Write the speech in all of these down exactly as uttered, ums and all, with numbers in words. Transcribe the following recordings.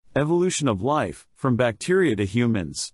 Evolution of Life, from Bacteria to Humans.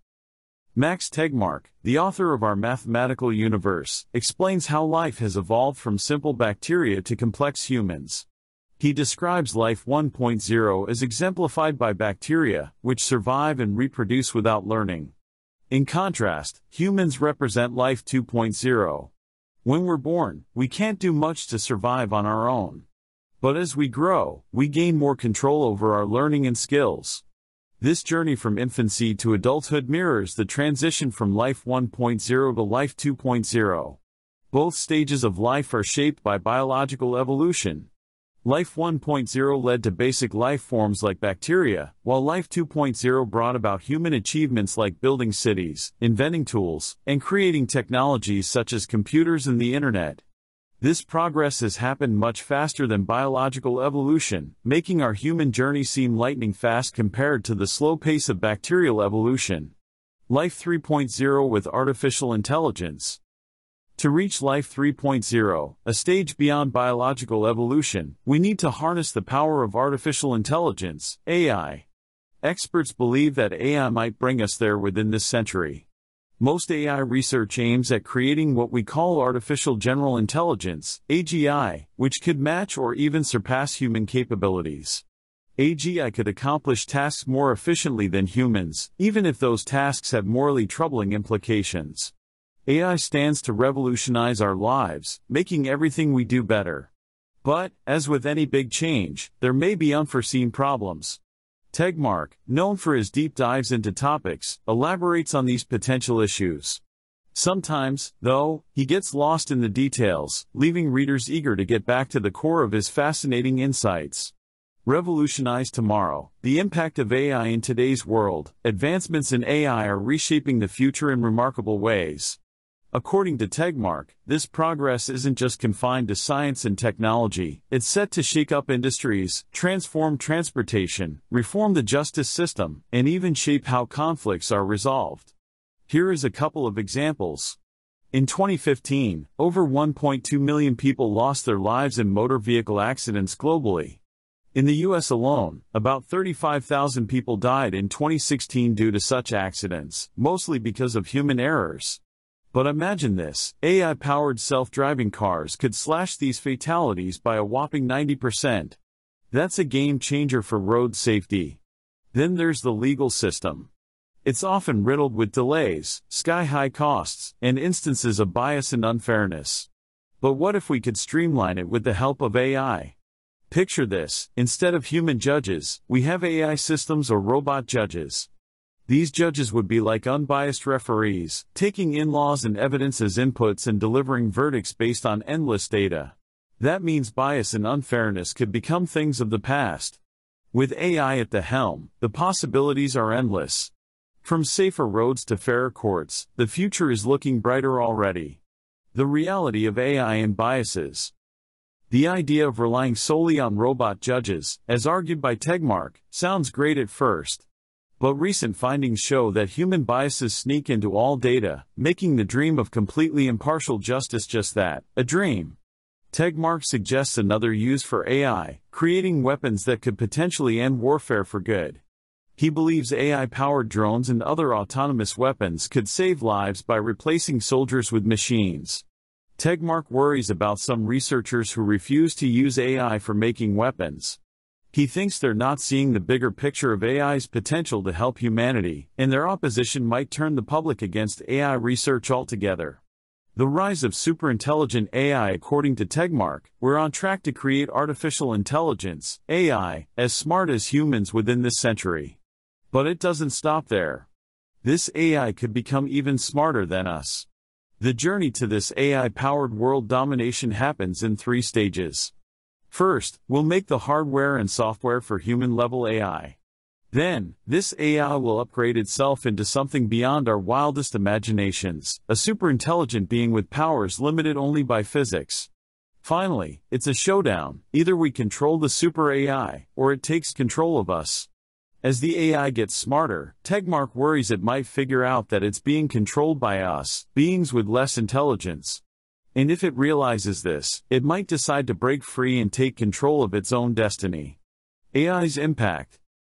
Max Tegmark, the author of Our Mathematical Universe, explains how life has evolved from simple bacteria to complex humans. He describes Life one point oh as exemplified by bacteria, which survive and reproduce without learning. In contrast, humans represent Life two point oh. When we're born, we can't do much to survive on our own. But as we grow, we gain more control over our learning and skills. This journey from infancy to adulthood mirrors the transition from Life one point oh to Life two point oh. Both stages of life are shaped by biological evolution. Life one point oh led to basic life forms like bacteria, while Life two point oh brought about human achievements like building cities, inventing tools, and creating technologies such as computers and the internet. This progress has happened much faster than biological evolution, making our human journey seem lightning fast compared to the slow pace of bacterial evolution. Life three point oh with artificial intelligence. To reach Life three point oh, a stage beyond biological evolution, we need to harness the power of artificial intelligence, A I. Experts believe that A I might bring us there within this century. Most A I research aims at creating what we call artificial general intelligence, A G I, which could match or even surpass human capabilities. A G I could accomplish tasks more efficiently than humans, even if those tasks have morally troubling implications. A I stands to revolutionize our lives, making everything we do better. But, as with any big change, there may be unforeseen problems. Tegmark, known for his deep dives into topics, elaborates on these potential issues. Sometimes, though, he gets lost in the details, leaving readers eager to get back to the core of his fascinating insights. Revolutionize tomorrow. The impact of A I in today's world. Advancements in A I are reshaping the future in remarkable ways. According to Tegmark, this progress isn't just confined to science and technology, it's set to shake up industries, transform transportation, reform the justice system, and even shape how conflicts are resolved. Here is a couple of examples. In twenty fifteen, over one point two million people lost their lives in motor vehicle accidents globally. In the U S alone, about thirty-five thousand people died in twenty sixteen due to such accidents, mostly because of human errors. But imagine this, A I-powered self-driving cars could slash these fatalities by a whopping ninety percent. That's a game changer for road safety. Then there's the legal system. It's often riddled with delays, sky-high costs, and instances of bias and unfairness. But what if we could streamline it with the help of A I? Picture this, instead of human judges, we have A I systems or robot judges. These judges would be like unbiased referees, taking in laws and evidence as inputs and delivering verdicts based on endless data. That means bias and unfairness could become things of the past. With A I at the helm, the possibilities are endless. From safer roads to fairer courts, the future is looking brighter already. The reality of A I and biases. The idea of relying solely on robot judges, as argued by Tegmark, sounds great at first. But recent findings show that human biases sneak into all data, making the dream of completely impartial justice just that, a dream. Tegmark suggests another use for A I, creating weapons that could potentially end warfare for good. He believes A I-powered drones and other autonomous weapons could save lives by replacing soldiers with machines. Tegmark worries about some researchers who refuse to use A I for making weapons. He thinks they're not seeing the bigger picture of A I's potential to help humanity, and their opposition might turn the public against A I research altogether. The rise of superintelligent A I. According to Tegmark, we're on track to create artificial intelligence, A I, as smart as humans within this century. But it doesn't stop there. This A I could become even smarter than us. The journey to this A I-powered world domination happens in three stages. First, we'll make the hardware and software for human-level A I. Then, this A I will upgrade itself into something beyond our wildest imaginations, a superintelligent being with powers limited only by physics. Finally, it's a showdown. Either we control the super A I, or it takes control of us. As the A I gets smarter, Tegmark worries it might figure out that it's being controlled by us, beings with less intelligence. And if it realizes this, it might decide to break free and take control of its own destiny. A I's impact.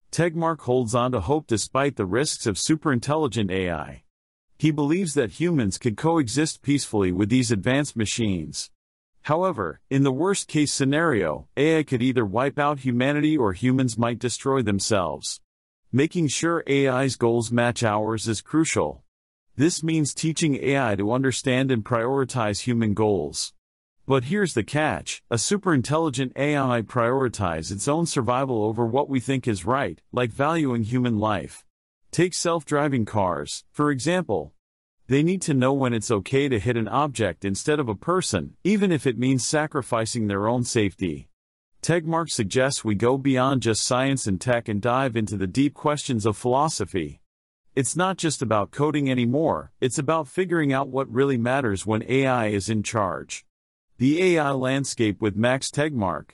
Tegmark holds on to hope despite the risks of superintelligent A I. He believes that humans could coexist peacefully with these advanced machines. However, in the worst-case scenario, A I could either wipe out humanity or humans might destroy themselves. Making sure A I's goals match ours is crucial. This means teaching A I to understand and prioritize human goals. But here's the catch: a superintelligent A I might prioritize its own survival over what we think is right, like valuing human life. Take self-driving cars, for example. They need to know when it's okay to hit an object instead of a person, even if it means sacrificing their own safety. Tegmark suggests we go beyond just science and tech and dive into the deep questions of philosophy. It's not just about coding anymore, it's about figuring out what really matters when A I is in charge. The A I landscape with Max Tegmark.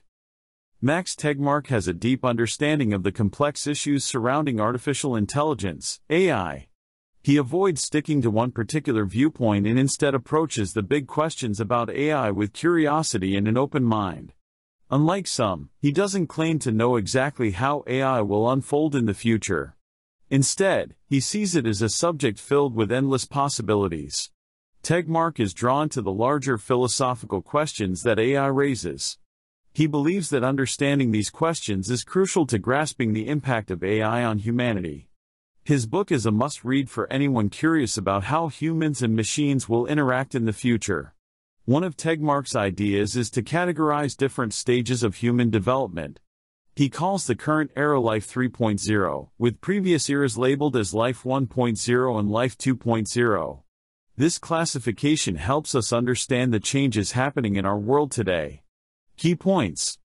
Max Tegmark has a deep understanding of the complex issues surrounding artificial intelligence, A I. He avoids sticking to one particular viewpoint and instead approaches the big questions about A I with curiosity and an open mind. Unlike some, he doesn't claim to know exactly how A I will unfold in the future. Instead, he sees it as a subject filled with endless possibilities. Tegmark is drawn to the larger philosophical questions that A I raises. He believes that understanding these questions is crucial to grasping the impact of A I on humanity. His book is a must-read for anyone curious about how humans and machines will interact in the future. One of Tegmark's ideas is to categorize different stages of human development. He calls the current era Life three point oh, with previous eras labeled as Life one point oh and Life two point oh. This classification helps us understand the changes happening in our world today. Key points.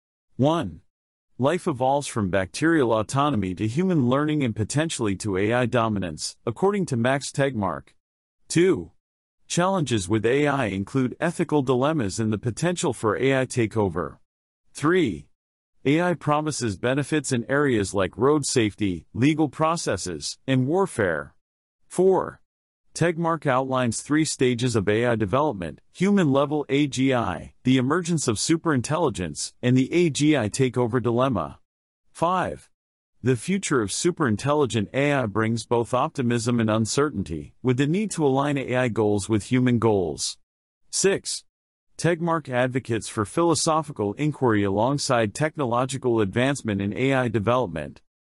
one. Life evolves from bacterial autonomy to human learning and potentially to A I dominance, according to Max Tegmark. two. Challenges with A I include ethical dilemmas and the potential for A I takeover. three. A I promises benefits in areas like road safety, legal processes, and warfare. four. Tegmark outlines three stages of A I development: human-level A G I, the emergence of superintelligence, and the A G I takeover dilemma. five. The future of superintelligent A I brings both optimism and uncertainty, with the need to align A I goals with human goals. six. Tegmark advocates for philosophical inquiry alongside technological advancement in A I development.